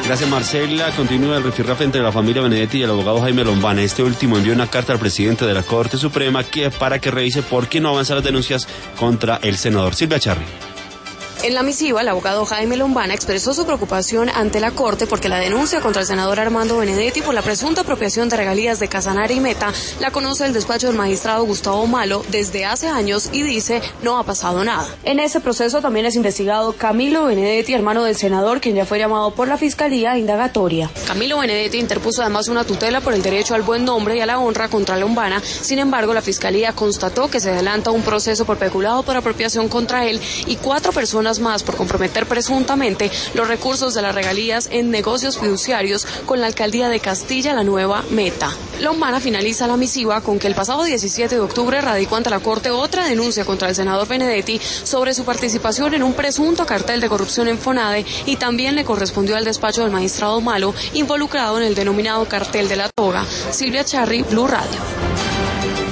Gracias, Marcela. Continúa el rifirrafe entre la familia Benedetti y el abogado Jaime Lombana. Este último envió una carta al presidente de la Corte Suprema para que revise por qué no avanzan las denuncias contra el senador. Silvia Charri. En la misiva, el abogado Jaime Lombana expresó su preocupación ante la Corte porque la denuncia contra el senador Armando Benedetti por la presunta apropiación de regalías de Casanare y Meta la conoce el despacho del magistrado Gustavo Malo desde hace años y dice no ha pasado nada. En ese proceso también es investigado Camilo Benedetti, hermano del senador, quien ya fue llamado por la Fiscalía a indagatoria. Camilo Benedetti interpuso además una tutela por el derecho al buen nombre y a la honra contra Lombana. Sin embargo, la Fiscalía constató que se adelanta un proceso por peculado por apropiación contra él y 4 personas más por comprometer presuntamente los recursos de las regalías en negocios fiduciarios con la alcaldía de Castilla, la nueva Meta. Lombana finaliza la misiva con que el pasado 17 de octubre radicó ante la Corte otra denuncia contra el senador Benedetti sobre su participación en un presunto cartel de corrupción en Fonade y también le correspondió al despacho del magistrado Malo involucrado en el denominado cartel de la toga. Silvia Charri, Blue Radio.